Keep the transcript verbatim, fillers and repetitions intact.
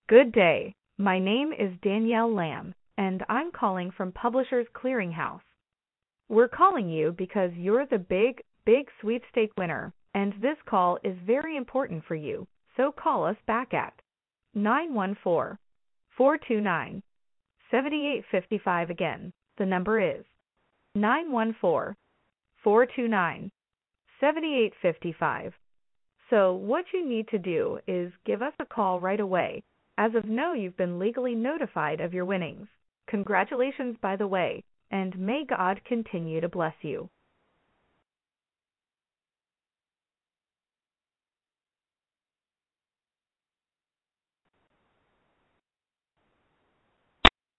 Good day. My name is Danielle Lamb, and I'm calling from Publishers Clearinghouse. We're calling you because you're the big, big sweepstake winner, and this call is very important for you, so call us back at nine one four, four two nine, seven eight five five. Again, the number is nine one four, four two nine, seven eight five five. So what you need to do is give us a call right away. As of now, you've been legally notified of your winnings. Congratulations, by the way, and may God continue to bless you.